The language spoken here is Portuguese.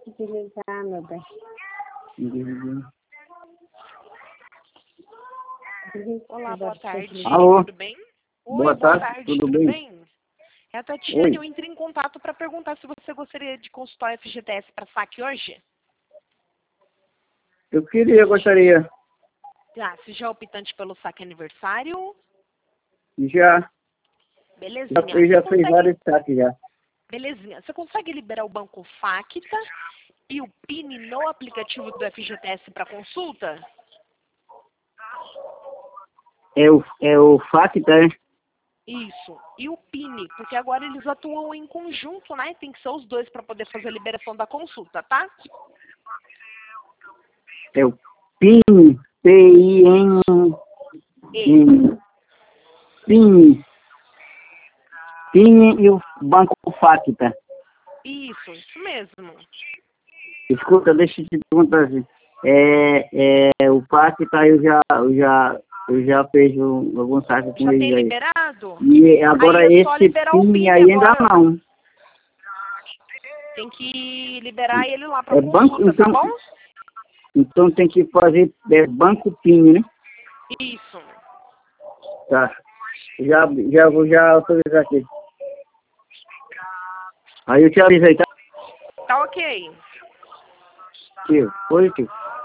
utilizar, meu bem. Olá, boa tarde. Alô? Tudo bem? Boa Oi, tarde, tarde. tudo Tudo bem? bem? É a Tatiane. Oi. Eu entrei em contato para perguntar se você gostaria de consultar o FGTS para saque hoje. Gostaria. Ah, se já é optante pelo saque aniversário, Já, belezinha. eu já Você fiz consegue... vários saques já. Belezinha. Você consegue liberar o banco Facta e o PIN no aplicativo do FGTS para consulta? É o Facta, é? Isso. E o PIN, porque agora eles atuam em conjunto, né? Tem que ser os dois para poder fazer a liberação da consulta, tá? É o PIN, P-I-N, E. PIN, PIN e o Banco Facta. Isso mesmo. Escuta, deixa eu te perguntar assim. O Facta eu já fiz alguns saques com Já eles tem aí. liberado? E agora Aí é só esse liberar o PIN PIN aí ainda agora. não. Tem que liberar ele lá para É banco, consulta, tá bom? então tem que fazer Banco PIN, né? Isso. Tá. Já vou autorizar aqui. Aí eu te avisei, tá? Tá ok. Tio, positivo.